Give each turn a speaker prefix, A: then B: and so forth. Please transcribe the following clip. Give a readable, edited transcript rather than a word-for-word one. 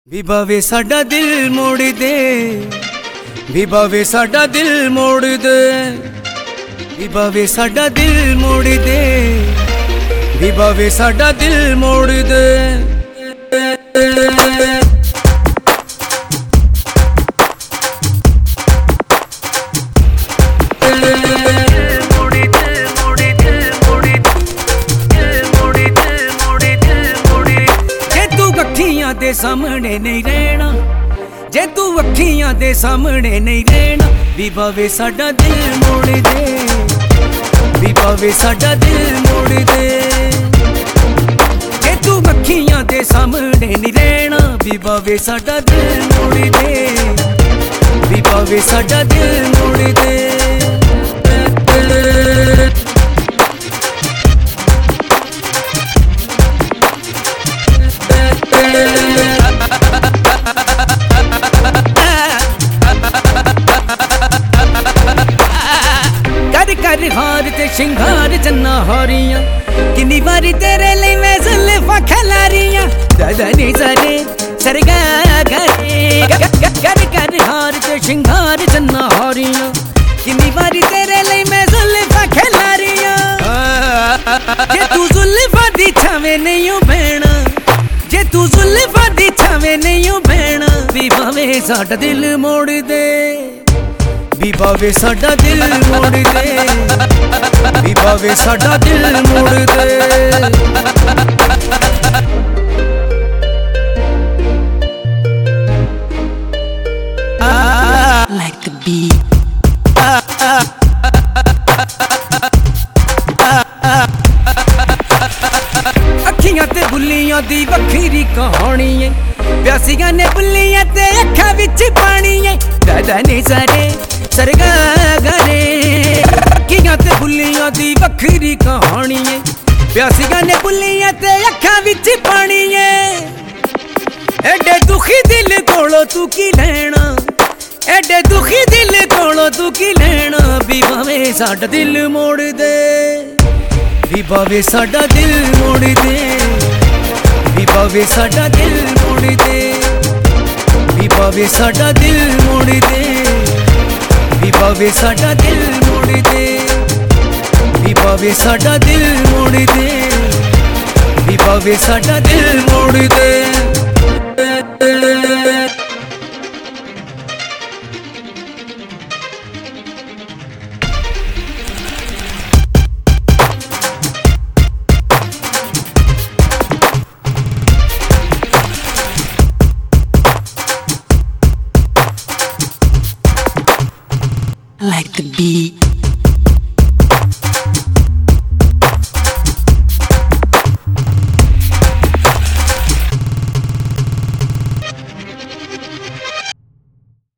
A: ਬੀਬਾ ਵੇ ਸਾਡਾ ਦਿਲ ਮੋੜ ਦੇ, ਬੀਬਾ ਵੇ ਸਾਡਾ ਦਿਲ ਮੋੜ ਦੇ, ਬੀਬਾ ਵੇ ਸਾਡਾ ਦਿਲ ਮੋੜ ਦੇ, ਬੀਬਾ ਵੇ ਸਾਡਾ ਦਿਲ ਮੋੜ ਦੇ। ਦੇ ਸਾਹਮਣੇ ਨਹੀਂ ਰਹਿਣਾ, ਜੇ ਤੂੰ ਅੱਖੀਆਂ ਦੇ ਸਾਹਮਣੇ ਨਹੀਂ ਰਹਿਣਾ, ਬੀਬਾ ਵੇ ਸਾਡਾ ਦਿਲ ਮੋੜ ਦੇ, ਬੀਬਾ ਵੇ ਸਾਡਾ ਦਿਲ ਮੋੜ ਦੇ। ਜੇ ਤੂੰ ਅੱਖੀਆਂ ਦੇ ਸਾਹਮਣੇ ਨਹੀਂ ਰਹਿਣਾ, ਬੀਬਾ ਵੇ ਸਾਡਾ ਦਿਲ ਮੋੜ ਦੇ, ਬੀਬਾ ਵੇ ਸਾਡਾ ਦਿਲ ਮੋੜ ਦੇ। कर हार ते शिंगार चन्ना हारियां, किन्नी बारी तेरे लिए मैं जुल्फा खिलारियां। दादा नी सारे सरगा करे कर हार ते शिंगार चन्ना हारियां, किन्नी बारी तेरे लिए मैं जुल्फा खिलारियां। जे तू जुल्फा दी छावे नहीं हो भैणा, जे तू जुल्फा दी छावे नहीं हो भैणा, बीबा वे साडा दिल मोड़ दे, बीबा वे साडा दिल मोड़ दे, बीबा वे साडा दिल मोड़ दे।
B: Like the beat.
A: अखियां ते बुल्लियां दी वखरी कहानी है, प्यासियां ने बुल्लियां ते अखां विच पानी है। दादा ने सारे सरगा गरे, अखियां ते बुल्लियां दी वखरी कहानी है, प्यासियां ने बुल्लियां ते अखां विच पानी है। एडे दुखी दिल कोलों तू की लेना, एडे दुखी दिल कोलों तू की लेना, बीबा वे साडा दिल मोड़ दे, बीबा वे साडा दिल मोड़ दे, बीबा वे साडा दिल मोड़ दे, बीबा वे साडा दिल मोड़ दे, बीबा वे साडा दिल मोड़ दे, बीबा वे साडा दिल मोड़ दे, बीबा वे साडा दिल मोड़ दे।
B: Like the beat.